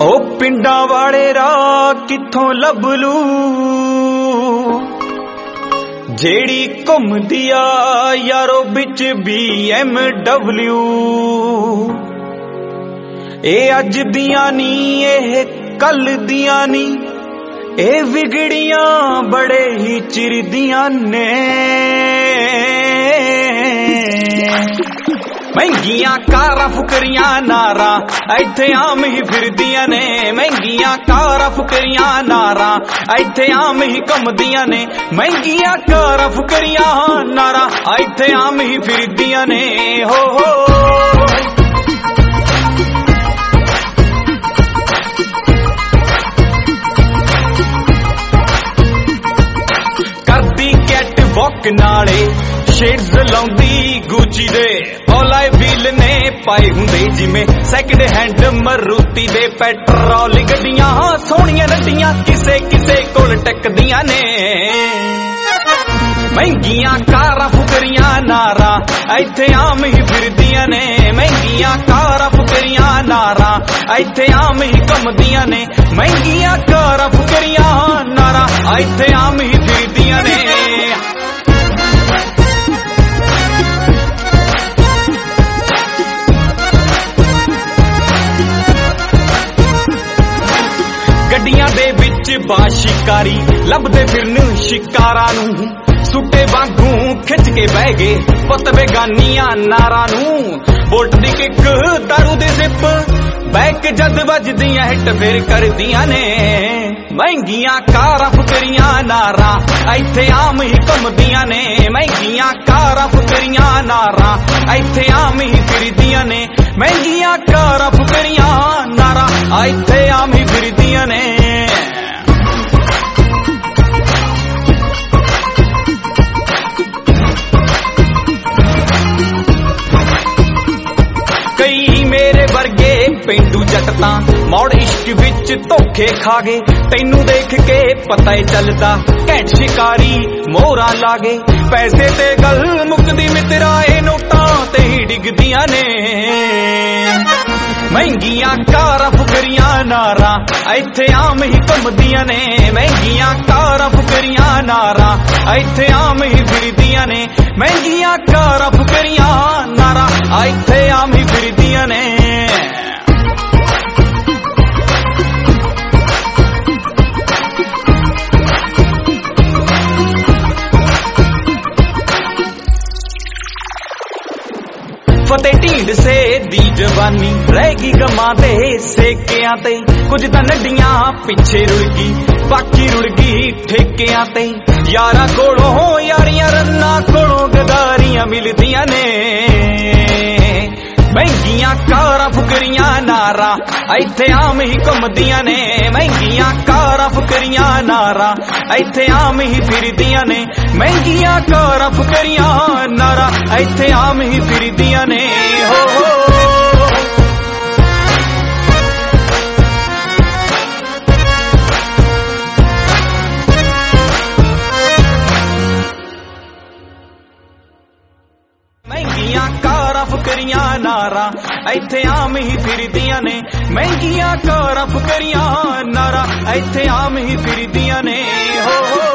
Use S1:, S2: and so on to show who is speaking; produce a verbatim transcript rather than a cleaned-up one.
S1: ओ पिंडा वाले राह किथों लभ लू जेड़ी घुमदी आ यारो बिच बी एम डबल्यू। ए अज दियां नी ए कल दियां नी ए विगड़ियां बड़े ही चिरदियां ने। महंगियां कारां फुकरियां नारा इत्थे आम ही फिरदियां ने। महंगियां कारां फुकरियां नारा इत्थे आम ही घुमदियां ने। महंगियां कारां फुकरियां नारा इत्थे आम ही फिरदियां ने। हो हो करदी कैट वॉक नाले शेड्स लाउंदी गुची दे। ओलाए व्हील ने पाए हुंदे जिमें सैकंड हैंड मरूती दे। पेट्रोल गड्डियां सोहणियां नड्डियां किसे किसे कोल टकदियां ने। महंगियां कारां फुकरियां नारा इत्थे आम ही फिरदियां ने। महंगियां कारां फुकरियां नारा इत्थे आम ही घुमदियां ने। महंगियां कारां फुकरियां नारा इत्थे आम ही फिरदियां ने। गड्डियां दे विच बाशिकारी लभदे फिरन शिकारा नूं। सुट्टे वांगू खिच के बह गए पुत बेगानियां नारा नूं। बोल्ट दी किक दारू दे जिप बैक जद वजदियां हिट फिर करदियां ने। महंगियां कारां फुकरियां नारा इत्थे आम ही घुमदियां ने। महंगियां कारां फुकरियां नारा इत्थे आम ही फिरदियां ने। महंगियां कारां फुकरियां नारा इत्थे आम ही फिरदियां ने। कई मेरे वर्गे पेंडू जट तां मौड़ इश्क विच धोखे खा गए। तैनू देख के पता ही चलदा घैंट शिकारी मोहरा ला गए। पैसे ते गल मुकदी मित्रा ए नोटां ते ही डिगदियां ने। महंगियां कारां फुकरियां नारा इत्थे आम ही घुमदियां ने। महंगियां कारां फुकरियां नारा इत्थे आम ही फिरदियां ने। महंगियां कारां फुकरियां नारा इत्थे आम ही फिरदियां ने। फतेह ढींड से दी जवानी रहेगी गमां दे सेकियां ते। कुछ तां नड्डियां पिछे रुड़गी बाकी रुड़गी ठेकियां ते। यारां कोलों यारियां रन्ना कोलों गदारियां मिलदियां ने। महंगियां कारां फुकरियां नारा इत्थे आम ही घुमदियां ने। महंगियां कारां फुकरियां नारा इत्थे आम ही फिरदियां ने। महंगियां कारां फुकरियां नारा इत्थे आम ही फिरदियां ने। हो हो महंगियां कारां फुकरियां नारा इत्थे आम ही फिरदियां ने। महंगियां कारां फुकरियां नारा इत्थे आम ही फिरदियां ने। हो हो